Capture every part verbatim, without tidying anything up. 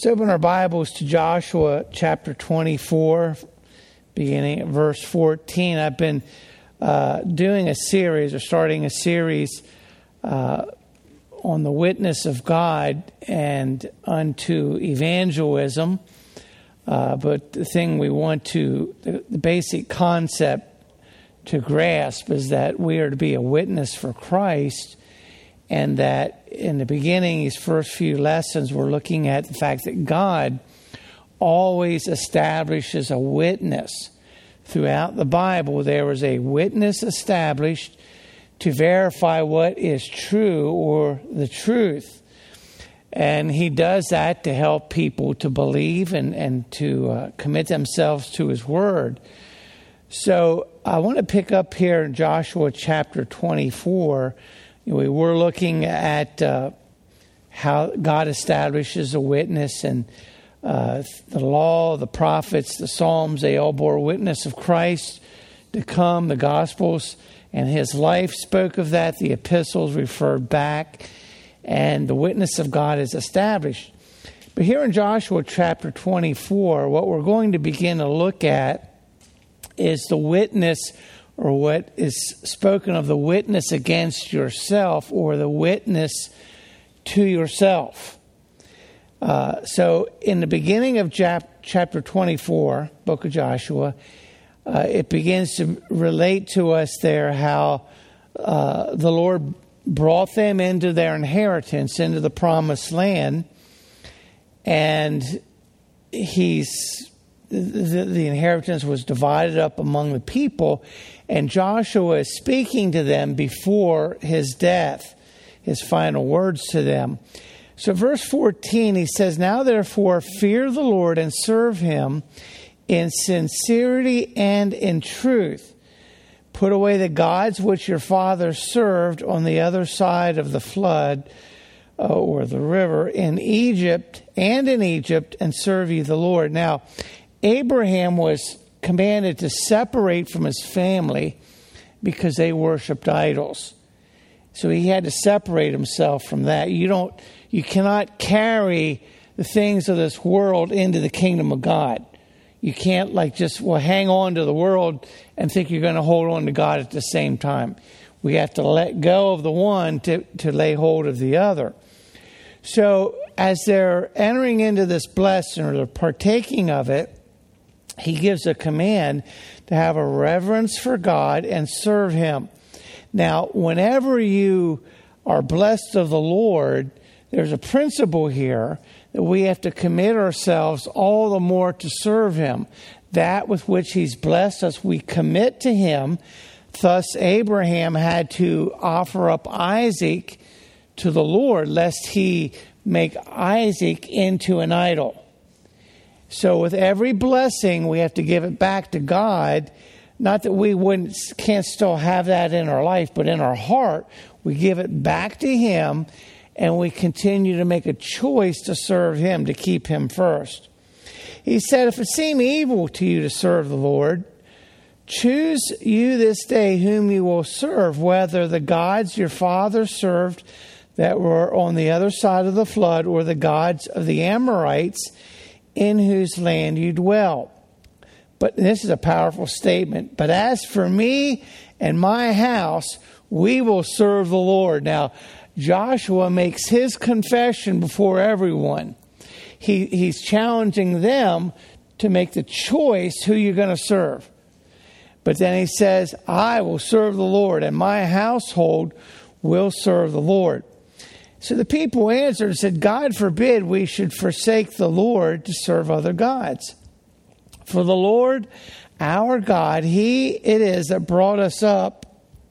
Let's open our Bibles to Joshua chapter twenty-four, beginning at verse fourteen. I've been uh, doing a series, or starting a series, uh, on the witness of God and unto evangelism. Uh, but the thing we want to, the, the basic concept to grasp is that we are to be a witness for Christ, and that in the beginning, these first few lessons, we're looking at the fact that God always establishes a witness. Throughout the Bible, there was a witness established to verify what is true or the truth. And he does that to help people to believe and, and to uh, commit themselves to his word. So I want to pick up here in Joshua chapter twenty-four. We were looking at uh, how God establishes a witness, and uh, the law, the prophets, the Psalms, they all bore witness of Christ to come. The Gospels and his life spoke of that. The epistles referred back, and the witness of God is established. But here in Joshua chapter twenty-four, what we're going to begin to look at is the witness, or what is spoken of, the witness against yourself, or the witness to yourself. Uh, so in the beginning of Jap- chapter twenty-four, book of Joshua, uh, it begins to relate to us there how uh, the Lord brought them into their inheritance, into the promised land, and he's the, the inheritance was divided up among the people, and Joshua is speaking to them before his death, his final words to them. So verse fourteen, he says, "Now therefore fear the Lord and serve him in sincerity and in truth. Put away the gods which your fathers served on the other side of the flood, uh, or the river, in Egypt and in Egypt, and serve ye the Lord." Now, Abraham was commanded to separate from his family because they worshipped idols. So he had to separate himself from that. You don't, you cannot carry the things of this world into the kingdom of God. You can't like just, well, hang on to the world and think you're going to hold on to God at the same time. We have to let go of the one to, to lay hold of the other. So as they're entering into this blessing, or they're partaking of it, he gives a command to have a reverence for God and serve him. Now, whenever you are blessed of the Lord, there's a principle here that we have to commit ourselves all the more to serve him. That with which he's blessed us, we commit to him. Thus, Abraham had to offer up Isaac to the Lord, lest he make Isaac into an idol. So with every blessing, we have to give it back to God. Not that we wouldn't can't still have that in our life, but in our heart, we give it back to him, and we continue to make a choice to serve him, to keep him first. He said, "If it seem evil to you to serve the Lord, choose you this day whom you will serve, whether the gods your fathers served that were on the other side of the flood, or the gods of the Amorites, in whose land you dwell." But this is a powerful statement. "But as for me and my house, we will serve the Lord." Now, Joshua makes his confession before everyone. He, he's challenging them to make the choice who you're going to serve. But then he says, "I will serve the Lord, and my household will serve the Lord." So the people answered and said, "God forbid we should forsake the Lord to serve other gods. For the Lord, our God, he it is that brought us up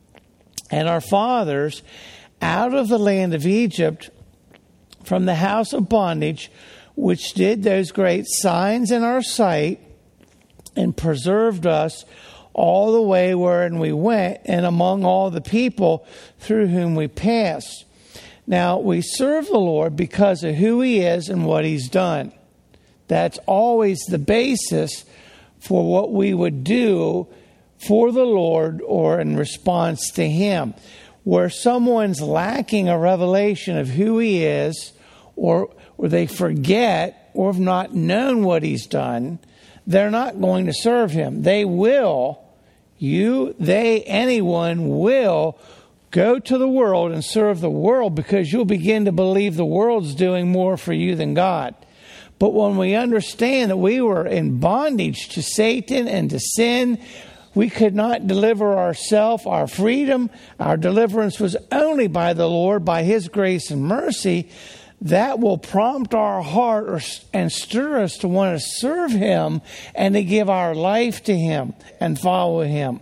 and our fathers out of the land of Egypt, from the house of bondage, which did those great signs in our sight, and preserved us all the way wherein we went, and among all the people through whom we passed. Now, we serve the Lord because of who he is and what he's done." That's always the basis for what we would do for the Lord or in response to him. Where someone's lacking a revelation of who he is, or or they forget or have not known what he's done, they're not going to serve him. They will, you, they, anyone will go to the world and serve the world because you'll begin to believe the world's doing more for you than God. But when we understand that we were in bondage to Satan and to sin, we could not deliver ourselves, our freedom, our deliverance was only by the Lord, by his grace and mercy. That will prompt our heart or, and stir us to want to serve him and to give our life to him and follow him.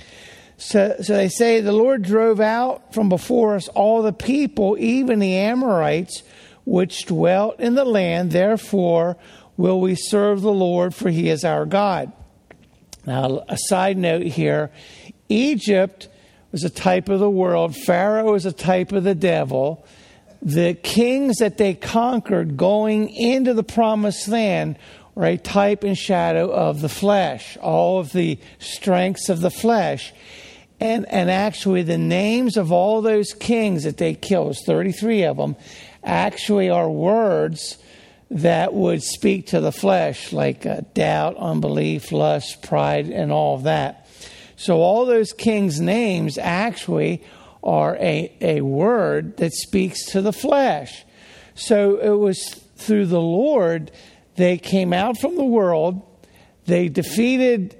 So, so they say the Lord drove out from before us all the people, even the Amorites, which dwelt in the land. Therefore will we serve the Lord, for he is our God. Now, a side note here, Egypt was a type of the world. Pharaoh is a type of the devil. The kings that they conquered going into the promised land were a type and shadow of the flesh, all of the strengths of the flesh. And, and actually the names of all those kings that they killed, there's thirty-three of them, actually are words that would speak to the flesh, like uh, doubt, unbelief, lust, pride, and all of that. So all those kings' names actually are a, a word that speaks to the flesh. So it was through the Lord they came out from the world, they defeated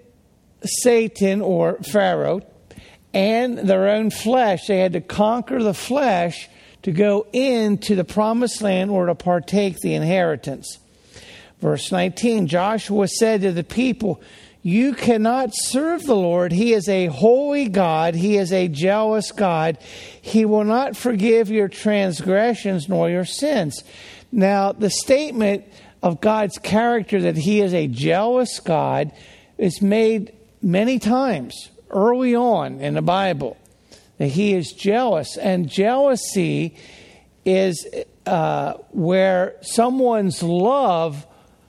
Satan or Pharaoh and their own flesh. They had to conquer the flesh to go into the promised land or to partake the inheritance. Verse nineteen, Joshua said to the people, you cannot serve the Lord. He is a holy God. He is a jealous God. He will not forgive your transgressions nor your sins. Now, the statement of God's character that he is a jealous God is made many times early on in the Bible. That he is jealous. And jealousy is uh, where someone's love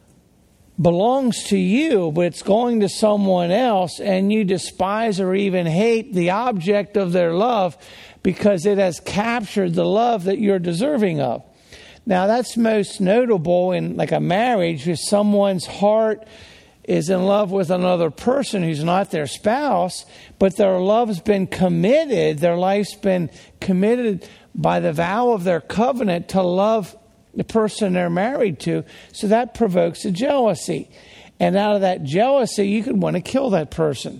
belongs to you, but it's going to someone else, and you despise or even hate the object of their love because it has captured the love that you're deserving of. Now, that's most notable in like a marriage, if someone's heart is in love with another person who's not their spouse, but their love's been committed, their life's been committed by the vow of their covenant to love the person they're married to. So that provokes a jealousy. And out of that jealousy, you could want to kill that person.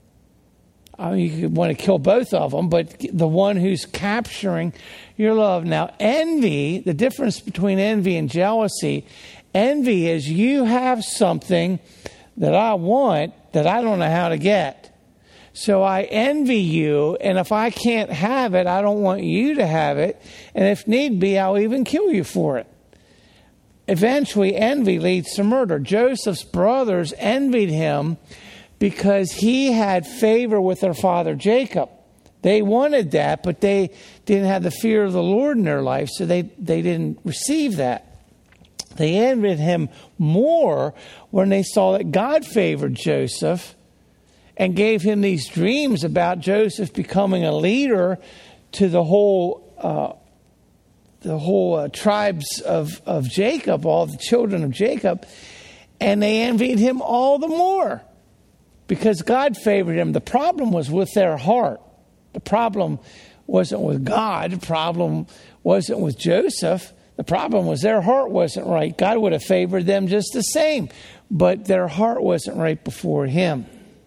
I mean, you could want to kill both of them, but the one who's capturing your love. Now, envy, the difference between envy and jealousy, envy is you have something that I want that I don't know how to get. So I envy you, and if I can't have it, I don't want you to have it. And if need be, I'll even kill you for it. Eventually, envy leads to murder. Joseph's brothers envied him because he had favor with their father Jacob. They wanted that, but they didn't have the fear of the Lord in their life, so they, they didn't receive that. They envied him more when they saw that God favored Joseph and gave him these dreams about Joseph becoming a leader to the whole uh, the whole uh, tribes of, of Jacob, all the children of Jacob. And they envied him all the more because God favored him. The problem was with their heart. The problem wasn't with God. The problem wasn't with Joseph. The problem was their heart wasn't right. God would have favored them just the same, but their heart wasn't right before him.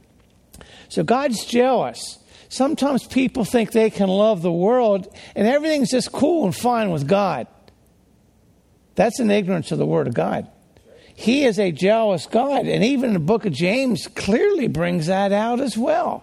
So God's jealous. Sometimes people think they can love the world and everything's just cool and fine with God. That's an ignorance of the Word of God. He is a jealous God, and even the book of James clearly brings that out as well.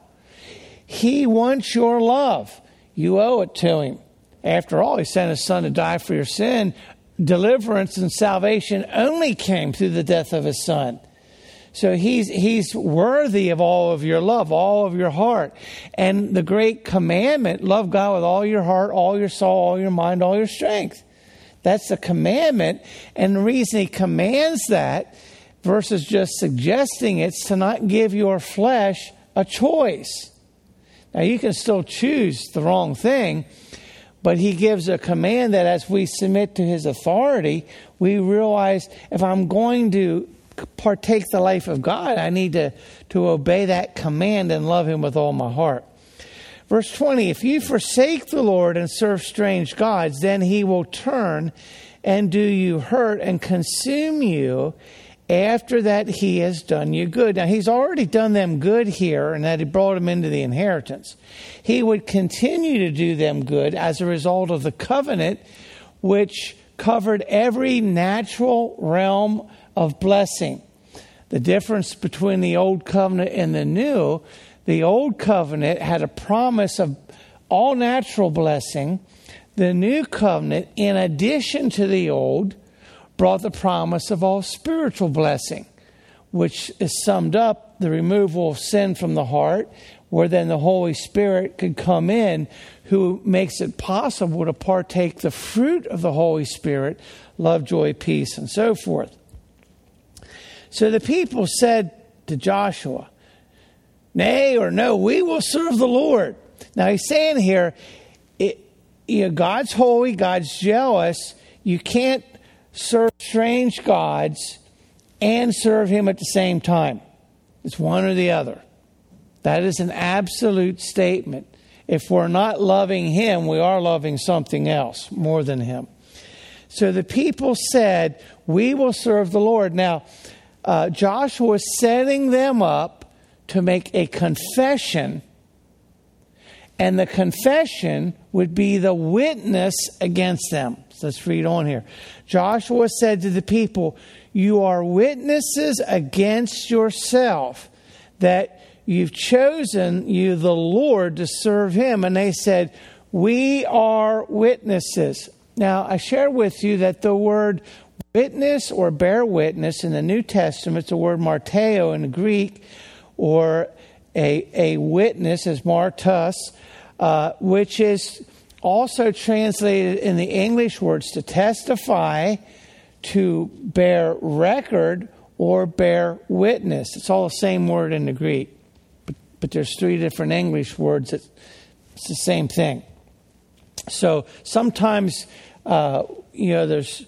He wants your love. You owe it to him. After all, he sent his son to die for your sin. Deliverance and salvation only came through the death of his son. So he's he's worthy of all of your love, all of your heart. And the great commandment, love God with all your heart, all your soul, all your mind, all your strength. That's the commandment. And the reason he commands that versus just suggesting it's to not give your flesh a choice. Now, you can still choose the wrong thing, But he gives a command that as we submit to his authority, we realize if I'm going to partake the life of God, I need to, to obey that command and love him with all my heart. Verse twenty, if you forsake the Lord and serve strange gods, then he will turn and do you hurt and consume you after that he has done you good. Now, he's already done them good here, and that he brought them into the inheritance. He would continue to do them good as a result of the covenant, which covered every natural realm of blessing. The difference between the old covenant and the new, the old covenant had a promise of all natural blessing. The new covenant, in addition to the old, brought the promise of all spiritual blessing, which is summed up the removal of sin from the heart, where then the Holy Spirit could come in, who makes it possible to partake the fruit of the Holy Spirit, love, joy, peace, and so forth. So the people said to Joshua, nay or no, we will serve the Lord. Now he's saying here, it, you know, God's holy, God's jealous. You can't serve strange gods and serve him at the same time. It's one or the other. That is an absolute statement. If we're not loving him, we are loving something else more than him. So the people said, we will serve the Lord. Now, uh, Joshua was setting them up to make a confession, and the confession would be the witness against them. So let's read on here. Joshua said to the people, you are witnesses against yourself that you've chosen you the Lord to serve him. And they said, we are witnesses. Now, I shared with you that the word witness or bear witness in the New Testament, it's the word marteo in the Greek, or a, a witness is martus, uh, which is also translated in the English words to testify, to bear record, or bear witness. It's all the same word in the Greek, but, but there's three different English words. That, it's the same thing. So sometimes, uh, you know, there's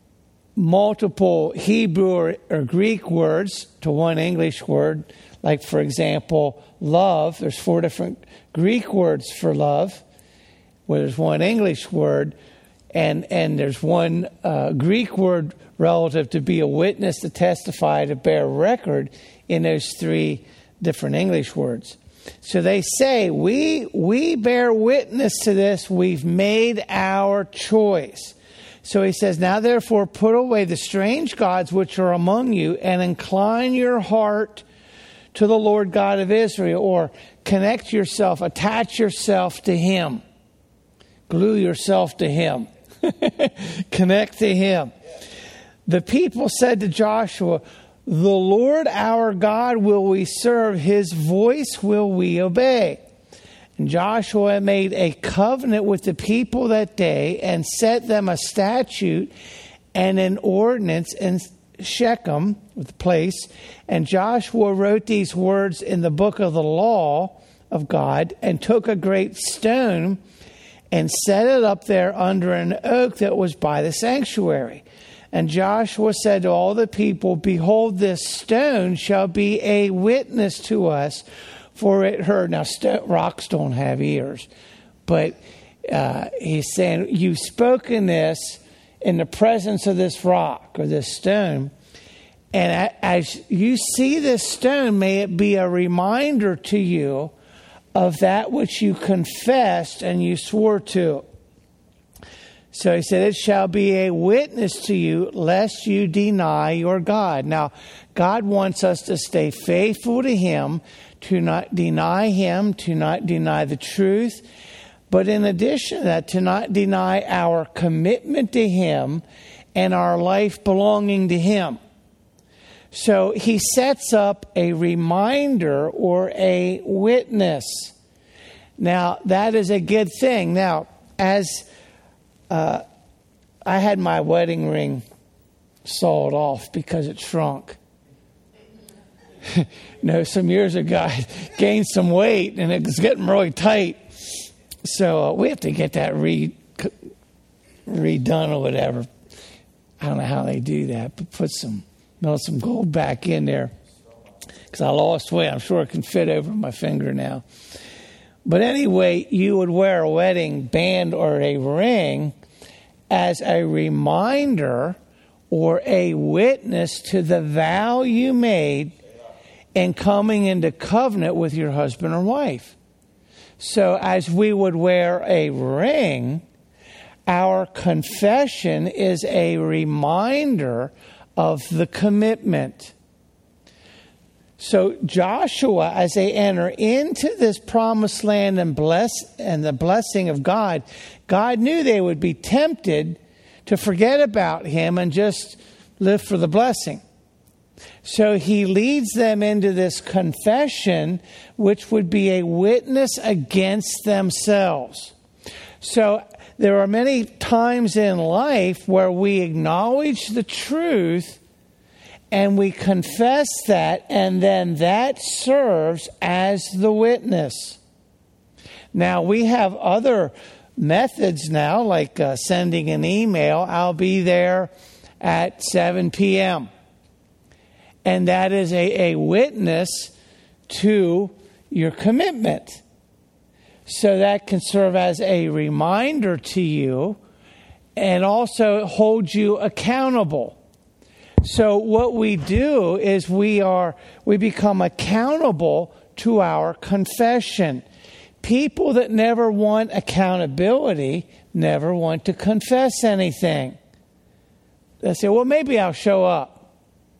multiple Hebrew or, or Greek words to one English word. Like, for example, love. There's four different Greek words for love, where there's one English word, and, and there's one uh, Greek word relative to be a witness, to testify, to bear record in those three different English words. So they say, we we bear witness to this. We've made our choice. So he says, now therefore put away the strange gods which are among you and incline your heart to the Lord God of Israel, or connect yourself, attach yourself to him. Glue yourself to him. Connect to him. The people said to Joshua, the Lord our God will we serve, his voice will we obey. And Joshua made a covenant with the people that day and set them a statute and an ordinance in Shechem, the place. And Joshua wrote these words in the book of the law of God, and took a great stone and set it up there under an oak that was by the sanctuary. And Joshua said to all the people, behold, this stone shall be a witness to us, for it heard. Now, st- rocks don't have ears, but uh, he's saying, you've spoken this in the presence of this rock or this stone. And as you see this stone, may it be a reminder to you of that which you confessed and you swore to. So he said, it shall be a witness to you, lest you deny your God. Now, God wants us to stay faithful to him, to not deny him, to not deny the truth. But in addition to that, to not deny our commitment to him and our life belonging to him. So he sets up a reminder or a witness. Now, that is a good thing. Now, as uh, I had my wedding ring sawed off because it shrunk. You know, some years ago, I gained some weight and it was getting really tight. So uh, we have to get that re redone or whatever. I don't know how they do that, but put some melt some gold back in there because I lost weight. I'm sure it can fit over my finger now. But anyway, you would wear a wedding band or a ring as a reminder or a witness to the vow you made in coming into covenant with your husband or wife. So as we would wear a ring, our confession is a reminder of the commitment. So Joshua, as they enter into this promised land and bless and the blessing of God, God knew they would be tempted to forget about him and just live for the blessing. So he leads them into this confession, which would be a witness against themselves. So there are many times in life where we acknowledge the truth and we confess that, and then that serves as the witness. Now, we have other methods now, like uh, sending an email. I'll be there at seven p.m. And that is a, a witness to your commitment. So that can serve as a reminder to you and also hold you accountable. So what we do is we are we become accountable to our confession. People that never want accountability never want to confess anything. They say, well, maybe I'll show up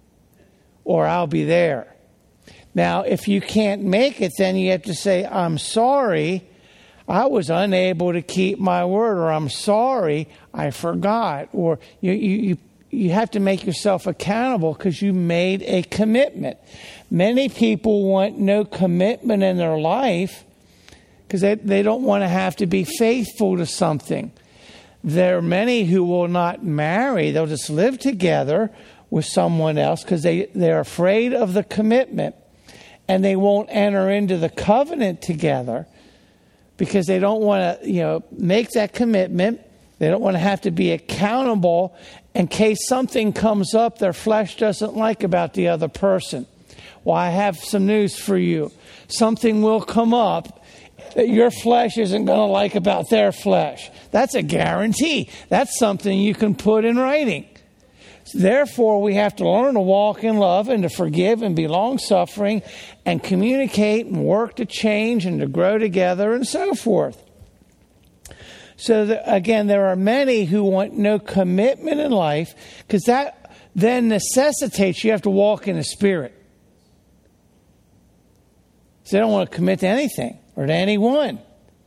or I'll be there. Now, if you can't make it, then you have to say, I'm sorry, I was unable to keep my word, or I'm sorry, I forgot. Or you you, you You have to make yourself accountable because you made a commitment. Many people want no commitment in their life because they, they don't want to have to be faithful to something. There are many who will not marry. They'll just live together with someone else because they, they're afraid of the commitment. And they won't enter into the covenant together because they don't want to, you know, make that commitment. They don't want to have to be accountable in case something comes up their flesh doesn't like about the other person. Well, I have some news for you. Something will come up that your flesh isn't going to like about their flesh. That's a guarantee. That's something you can put in writing. Therefore, we have to learn to walk in love and to forgive and be long-suffering and communicate and work to change and to grow together and so forth. So, the, again, there are many who want no commitment in life because that then necessitates you have to walk in the Spirit. So they don't want to commit to anything or to anyone.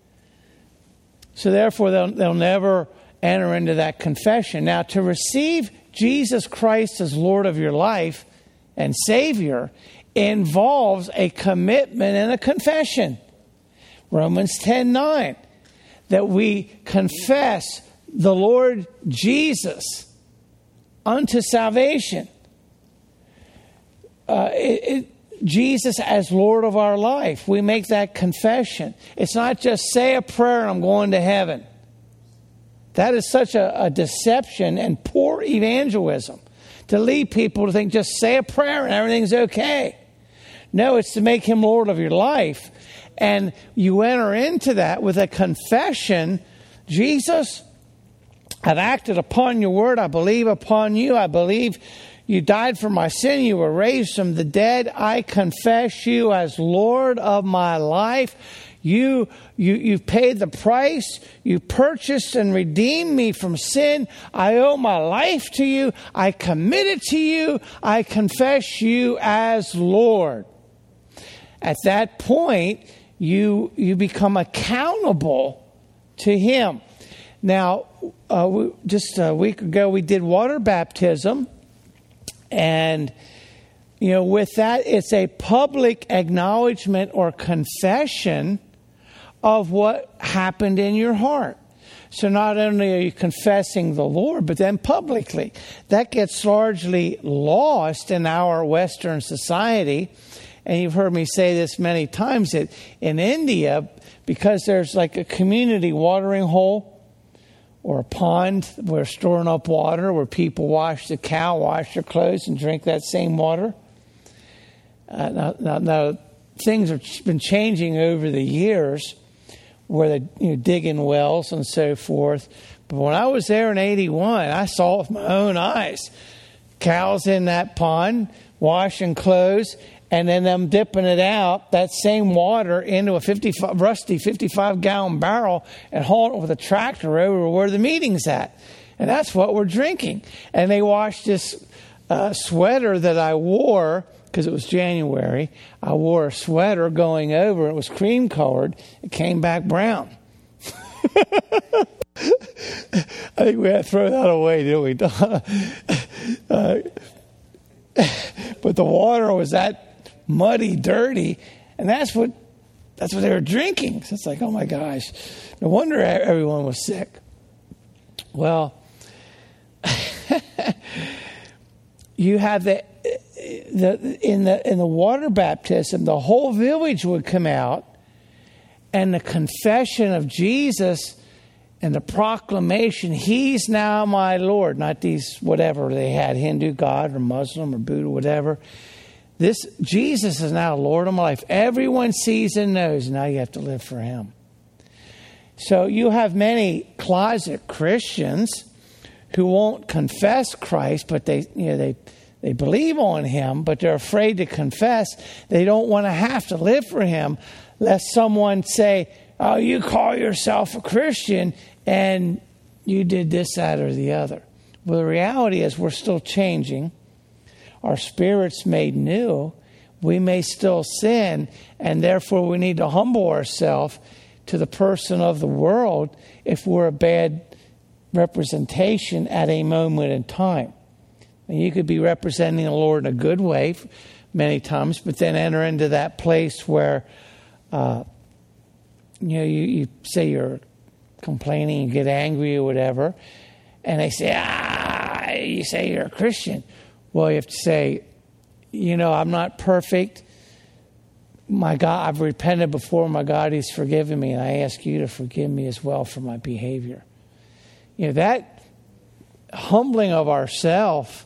So therefore, they'll, they'll never enter into that confession. Now, to receive Jesus Christ as Lord of your life and Savior involves a commitment and a confession. Romans ten nine. That we confess the Lord Jesus unto salvation. Uh, it, it, Jesus as Lord of our life. We make that confession. It's not just say a prayer and I'm going to heaven. That is such a, a deception and poor evangelism to lead people to think just say a prayer and everything's okay. No, it's to make him Lord of your life. And you enter into that with a confession. Jesus, I've acted upon your word. I believe upon you. I believe you died for my sin. You were raised from the dead. I confess you as Lord of my life. You, you, you paid the price. You purchased and redeemed me from sin. I owe my life to you. I commit it to you. I confess you as Lord. At that point, You you become accountable to him. Now, uh, we, just a week ago, we did water baptism. And, you know, with that, it's a public acknowledgement or confession of what happened in your heart. So not only are you confessing the Lord, but then publicly. That gets largely lost in our Western society. And you've heard me say this many times, that in India, because there's like a community watering hole or a pond where storing up water where people wash the cow, wash their clothes, and drink that same water. Uh, now, now, now, things have been changing over the years where they're you know, digging wells and so forth. But when I was there in eighty-one, I saw it with my own eyes. Cows in that pond, washing clothes, and then them dipping it out, that same water, into a fifty-five, rusty fifty-five gallon barrel and hauling it with a tractor over where the meeting's at. And that's what we're drinking. And they washed this uh, sweater that I wore, because it was January. I wore a sweater going over. It was cream colored. It came back brown. I think we had to throw that away, didn't we? uh, but the water was that muddy, dirty, and that's what that's what they were drinking. So it's like, oh my gosh, no wonder everyone was sick. Well, you have the the in the in the water baptism, the whole village would come out, and the confession of Jesus. And the proclamation, he's now my Lord, not these whatever they had, Hindu God or Muslim or Buddha, whatever. This Jesus is now Lord of my life. Everyone sees and knows. Now you have to live for him. So you have many closet Christians who won't confess Christ, but they you know they they believe on him, but they're afraid to confess. They don't want to have to live for him, lest someone say, oh, you call yourself a Christian and you did this, that, or the other. Well, the reality is we're still changing. Our spirit's made new. We may still sin, and therefore we need to humble ourselves to the person of the world if we're a bad representation at a moment in time. And you could be representing the Lord in a good way many times, but then enter into that place where... Uh, You know, you, you say you're complaining, you get angry or whatever, and they say, ah, you say you're a Christian. Well, you have to say, you know, I'm not perfect. My God, I've repented before. My God, he's forgiven me, and I ask you to forgive me as well for my behavior. You know, that humbling of ourselves,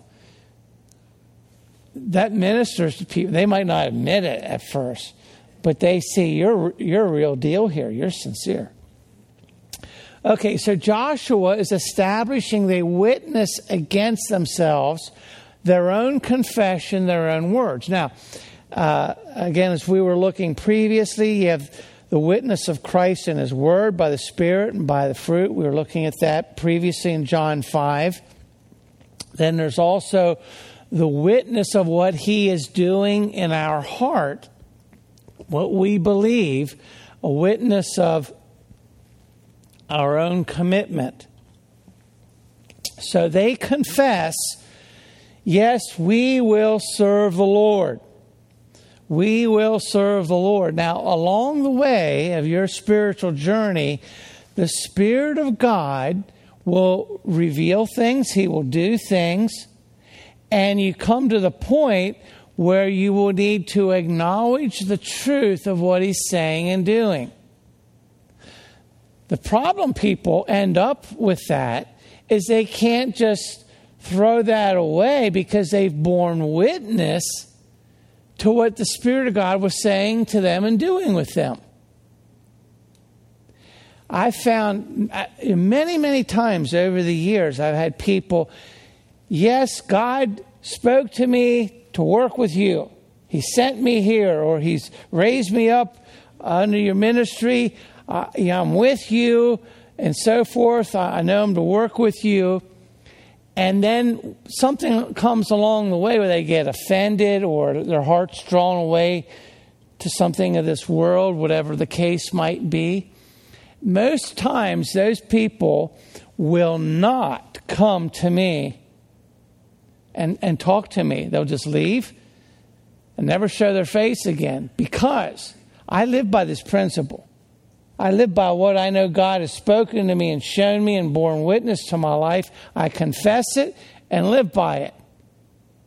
that ministers to people. They might not admit it at first, but they see you're you're a real deal here. You're sincere. Okay, so Joshua is establishing the witness against themselves, their own confession, their own words. Now, uh, again, as we were looking previously, you have the witness of Christ in his word by the Spirit and by the fruit. We were looking at that previously in John five. Then there's also the witness of what he is doing in our heart, what we believe, a witness of our own commitment. So they confess, yes, we will serve the Lord. We will serve the Lord. Now, along the way of your spiritual journey, the Spirit of God will reveal things. He will do things. And you come to the point where you will need to acknowledge the truth of what he's saying and doing. The problem people end up with that is they can't just throw that away because they've borne witness to what the Spirit of God was saying to them and doing with them. I found many, many times over the years, I've had people, yes, God spoke to me to work with you. He sent me here, or he's raised me up under your ministry. Uh, yeah, I'm with you, and so forth. I, I know him to work with you. And then something comes along the way where they get offended or their heart's drawn away to something of this world, whatever the case might be. Most times those people will not come to me and, and talk to me. They'll just leave and never show their face again, because I live by this principle. I live by what I know God has spoken to me and shown me and borne witness to my life. I confess it and live by it.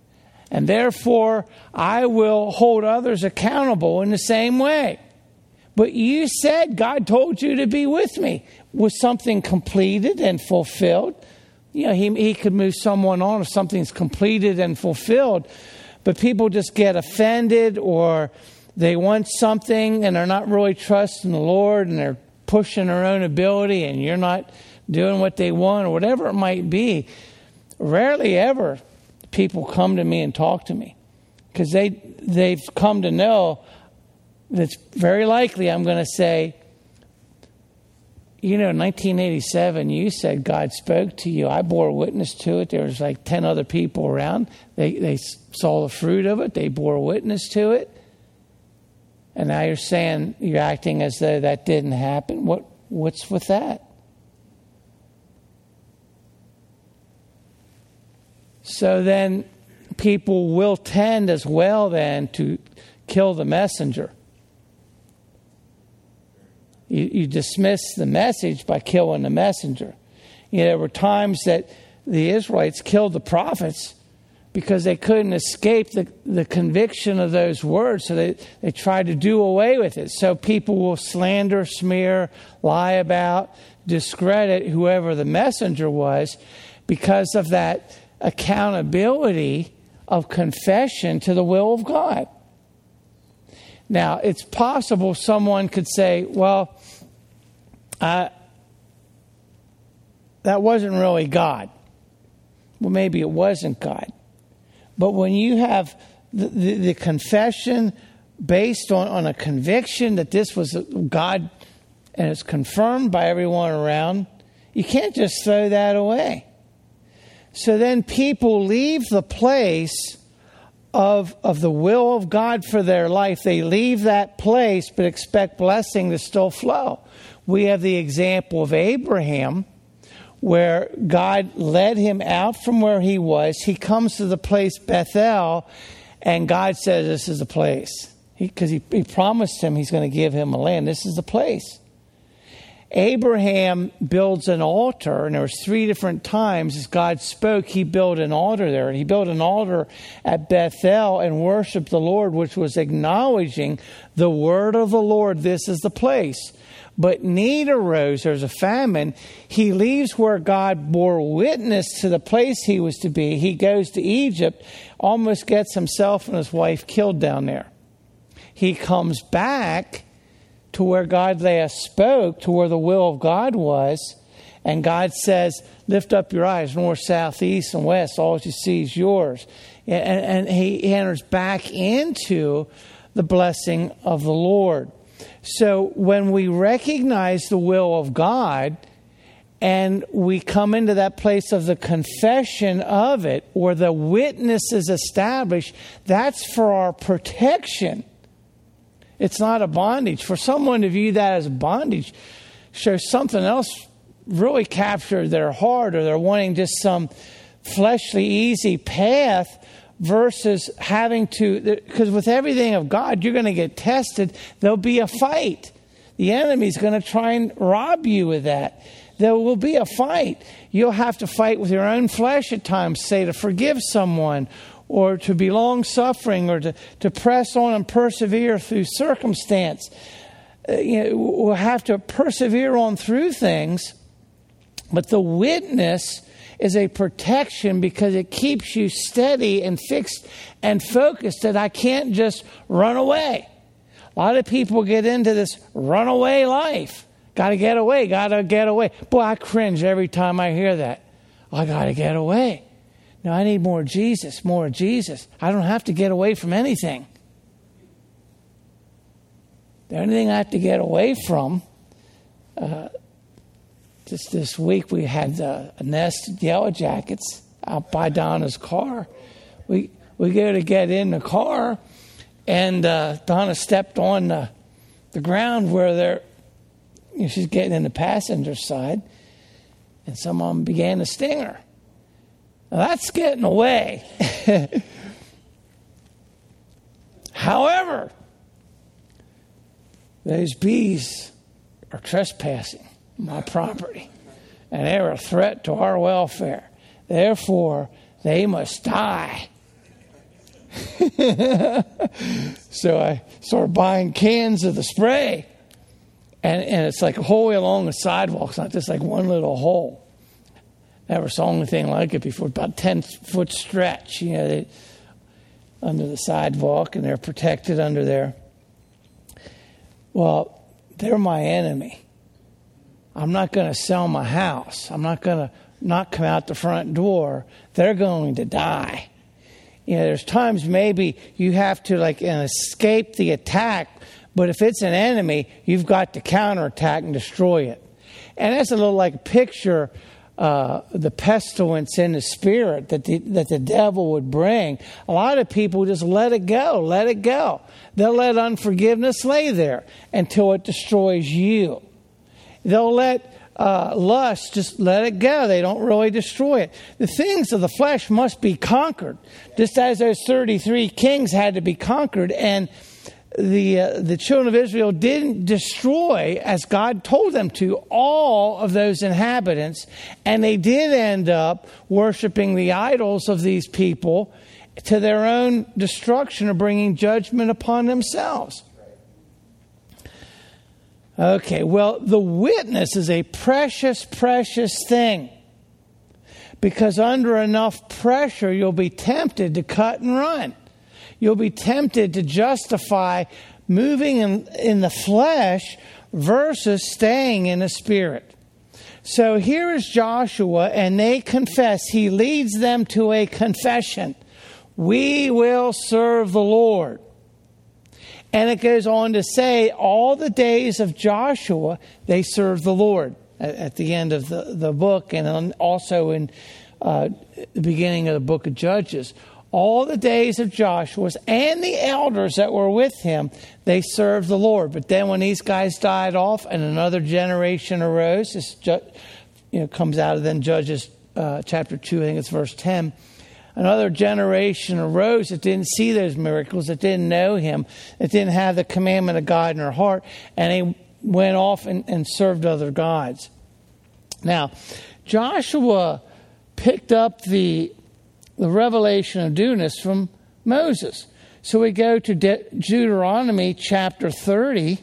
And therefore, I will hold others accountable in the same way. But you said God told you to be with me. Was something completed and fulfilled? You know, he, he could move someone on if something's completed and fulfilled. But people just get offended, or they want something and they're not really trusting the Lord, and they're pushing their own ability, and you're not doing what they want, or whatever it might be. Rarely ever people come to me and talk to me, because they, they've come to know that's very likely I'm going to say, you know, in nineteen eighty-seven, you said God spoke to you. I bore witness to it. There was like ten other people around. They they saw the fruit of it. They bore witness to it. And now you're saying, you're acting as though that didn't happen. What what's with that? So then people will tend as well then to kill the messenger. You, you dismiss the message by killing the messenger. You know, there were times that the Israelites killed the prophets because they couldn't escape the, the conviction of those words. So they, they tried to do away with it. So people will slander, smear, lie about, discredit whoever the messenger was because of that accountability of confession to the will of God. Now, it's possible someone could say, well, uh, that wasn't really God. Well, maybe it wasn't God. But when you have the, the, the confession based on, on a conviction that this was God, and it's confirmed by everyone around, you can't just throw that away. So then people leave the place of, of the will of God for their life. They leave that place but expect blessing to still flow. We have the example of Abraham, where God led him out from where he was. He comes to the place Bethel, and God says, this is the place. Because he, he, he promised him he's going to give him a land. This is the place. Abraham builds an altar, and there was three different times as God spoke, he built an altar there. And he built an altar at Bethel and worshiped the Lord, which was acknowledging the word of the Lord. This is the place. But need arose, there's a famine. He leaves where God bore witness to the place he was to be. He goes to Egypt, almost gets himself and his wife killed down there. He comes back to where God last spoke, to where the will of God was. And God says, lift up your eyes, north, south, east, and west. All you see is yours. And, and he enters back into the blessing of the Lord. So when we recognize the will of God and we come into that place of the confession of it, or the witness is established, that's for our protection. It's not a bondage. For someone to view that as bondage shows something else really captured their heart, or they're wanting just some fleshly, easy path versus having to, because with everything of God, you're going to get tested. There'll be a fight. The enemy's going to try and rob you with that. There will be a fight. You'll have to fight with your own flesh at times, say to forgive someone, or to be long-suffering, or to, to press on and persevere through circumstance. Uh, you know, we'll have to persevere on through things, but the witness is a protection because it keeps you steady and fixed and focused that I can't just run away. A lot of people get into this runaway life. Got to get away, got to get away. Boy, I cringe every time I hear that. I got to get away. No, I need more Jesus, more Jesus. I don't have to get away from anything. The only thing I have to get away from, uh, just this week we had uh, a nest of yellow jackets out by Donna's car. We we go to get in the car, and uh, Donna stepped on the, the ground where they're, you know, she's getting in the passenger side, and someone began to sting her. Now, that's getting away. However, those bees are trespassing my property, and they're a threat to our welfare. Therefore, they must die. So I started buying cans of the spray. And, and it's like a whole way along the sidewalk. It's not just like one little hole. Never saw anything like it before. About ten foot stretch, you know, they, under the sidewalk, and they're protected under there. Well, they're my enemy. I'm not going to sell my house. I'm not going to not come out the front door. They're going to die. You know, there's times maybe you have to like escape the attack, but if it's an enemy, you've got to counterattack and destroy it. And that's a little like a picture, uh, the pestilence in the spirit that the, that the devil would bring. A lot of people just let it go, let it go. They'll let unforgiveness lay there until it destroys you. They'll let uh, lust, just let it go. They don't really destroy it. The things of the flesh must be conquered, just as those thirty-three kings had to be conquered. And the uh, the children of Israel didn't destroy, as God told them to, all of those inhabitants. And they did end up worshiping the idols of these people to their own destruction, or bringing judgment upon themselves. Okay, well, the witness is a precious, precious thing. Because under enough pressure, you'll be tempted to cut and run. You'll be tempted to justify moving in, in the flesh versus staying in the spirit. So here is Joshua, and they confess. He leads them to a confession. We will serve the Lord. And it goes on to say, all the days of Joshua, they served the Lord at, at the end of the, the book, and also in uh, the beginning of the book of Judges. All the days of Joshua and the elders that were with him, they served the Lord. But then when these guys died off and another generation arose, this ju- you know, comes out of then Judges uh, chapter two, I think it's verse ten. Another generation arose that didn't see those miracles, that didn't know him, that didn't have the commandment of God in their heart, and they went off and, and served other gods. Now, Joshua picked up the, the revelation of dunamis from Moses. So we go to De- Deuteronomy chapter thirty,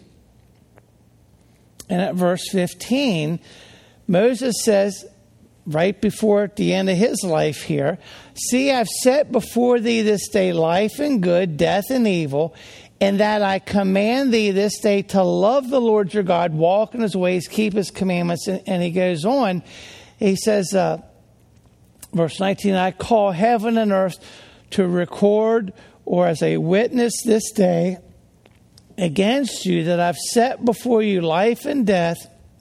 and at verse fifteen, Moses says, right before at the end of his life here, see, I've set before thee this day life and good, death and evil, and that I command thee this day to love the Lord your God, walk in his ways, keep his commandments. And, and he goes on, he says, uh, verse nineteen, I call heaven and earth to record or as a witness this day against you that I've set before you life and death,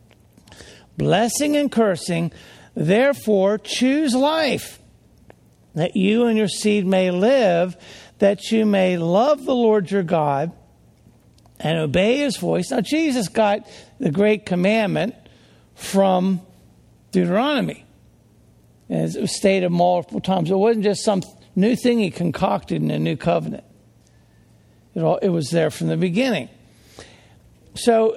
blessing and cursing. Therefore, choose life, that you and your seed may live, that you may love the Lord your God and obey his voice. Now, Jesus got the great commandment from Deuteronomy. As it was stated multiple times. It wasn't just some new thing he concocted in the new covenant. It, all, it was there from the beginning. So,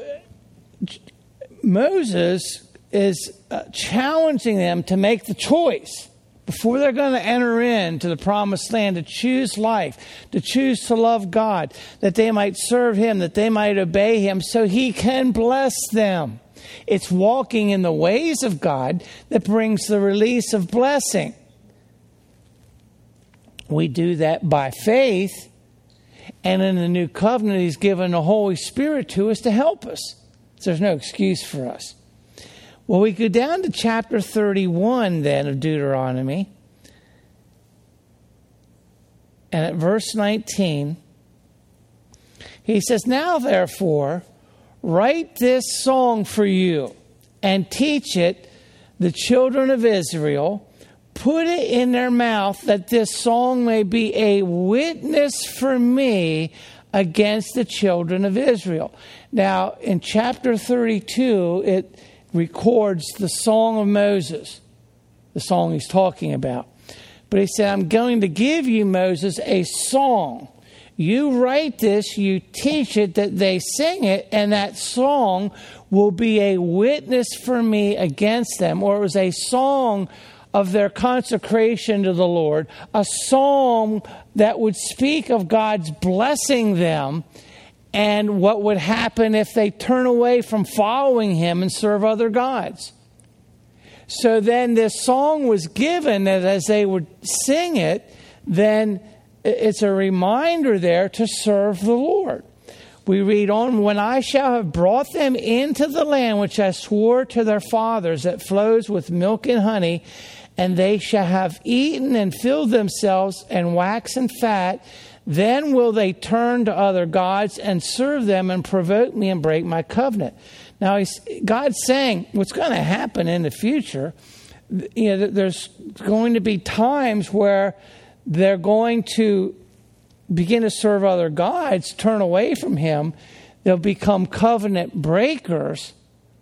Moses is uh, challenging them to make the choice before they're going to enter into the promised land, to choose life, to choose to love God, that they might serve him, that they might obey him so he can bless them. It's walking in the ways of God that brings the release of blessing. We do that by faith, and in the new covenant, he's given the Holy Spirit to us to help us. So there's no excuse for us. Well, we go down to chapter thirty-one then of Deuteronomy. And at verse nineteen, he says, now therefore, write this song for you and teach it the children of Israel. Put it in their mouth that this song may be a witness for me against the children of Israel. Now, in chapter thirty-two, it records the song of Moses, the song he's talking about. But he said, I'm going to give you, Moses, a song. You write this, you teach it, that they sing it, and that song will be a witness for me against them. Or it was a song of their consecration to the Lord, a song that would speak of God's blessing them. and what would happen if they turn away from following him and serve other gods. So then this song was given that as they would sing it, then it's a reminder there to serve the Lord. We read on, when I shall have brought them into the land which I swore to their fathers, that flows with milk and honey, and they shall have eaten and filled themselves and waxen fat, then will they turn to other gods and serve them and provoke me and break my covenant. Now, he's, God's saying what's going to happen in the future, you know, there's going to be times where they're going to begin to serve other gods, turn away from him. They'll become covenant breakers.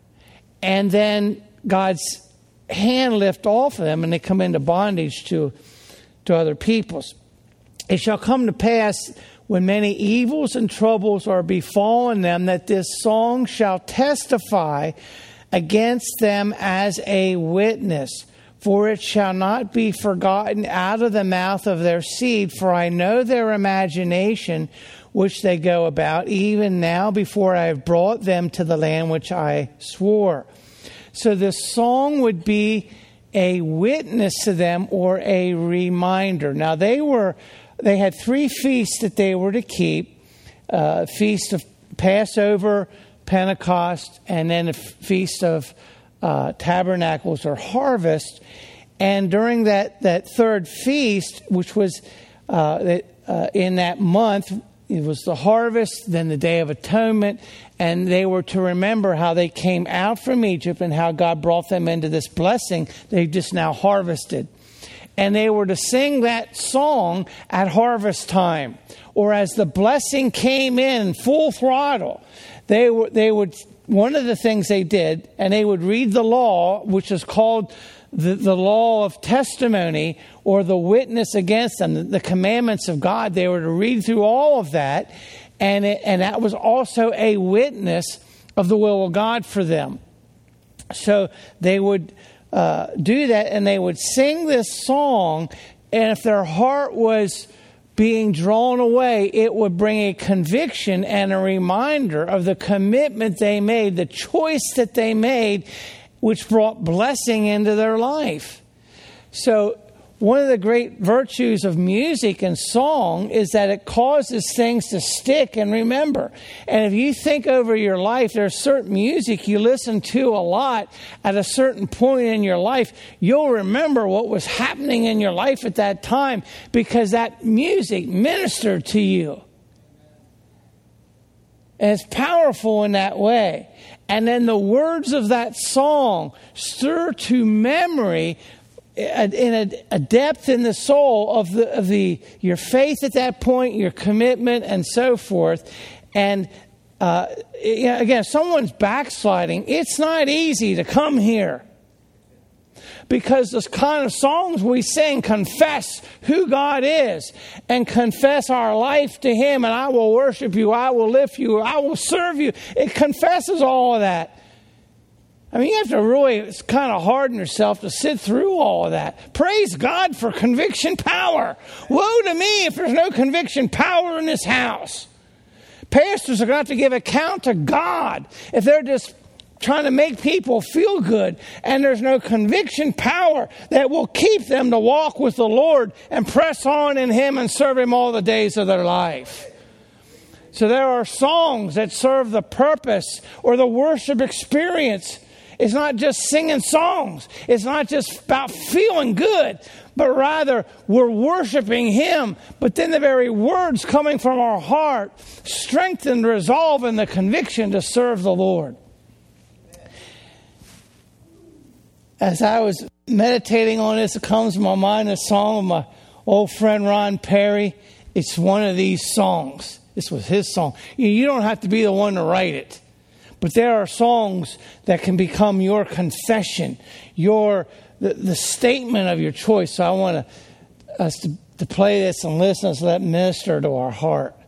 And then God's hand lift off of them and they come into bondage to, to other peoples. It shall come to pass when many evils and troubles are befallen them, that this song shall testify against them as a witness. For it shall not be forgotten out of the mouth of their seed, for I know their imagination which they go about, even now before I have brought them to the land which I swore. So this song would be a witness to them or a reminder. Now they were, they had three feasts that they were to keep: uh, feast of Passover, Pentecost, and then a feast of uh, Tabernacles or Harvest. And during that that third feast, which was uh, that, uh, in that month, it was the harvest, then the Day of Atonement, and they were to remember how they came out from Egypt and how God brought them into this blessing they just now harvested. And they were to sing that song at harvest time, or as the blessing came in full throttle. They were they would one of the things they did, and they would read the law, which is called the, the law of testimony, or the witness against them, the, the commandments of God. They were to read through all of that, and it, and that was also a witness of the will of God for them. So they would uh, do that, and they would sing this song, and if their heart was being drawn away, it would bring a conviction and a reminder of the commitment they made, the choice that they made, which brought blessing into their life. So one of the great virtues of music and song is that it causes things to stick and remember. And if you think over your life, there's certain music you listen to a lot at a certain point in your life, you'll remember what was happening in your life at that time because that music ministered to you. And it's powerful in that way. And then the words of that song stir to memory in a, a depth in the soul of the of the your faith at that point, your commitment, and so forth. And uh, again, if someone's backsliding, it's not easy to come here, because this kind of songs we sing confess who God is and confess our life to Him. And I will worship you, I will lift you, I will serve you. It confesses all of that. I mean, you have to really kind of harden yourself to sit through all of that. Praise God for conviction power. Woe to me if there's no conviction power in this house. Pastors are going to have to give account to God if they're just trying to make people feel good and there's no conviction power that will keep them to walk with the Lord and press on in Him and serve Him all the days of their life. So there are songs that serve the purpose or the worship experience. It's not just singing songs. It's not just about feeling good, but rather we're worshiping Him. But then the very words coming from our heart strengthen, resolve, and the conviction to serve the Lord. As I was meditating on this, it comes to my mind a song of my old friend Ron Perry. It's one of these songs. This was his song. You don't have to be the one to write it. But there are songs that can become your confession, your the, the statement of your choice. So I want to, us to, to play this and listen, so let it minister to our heart.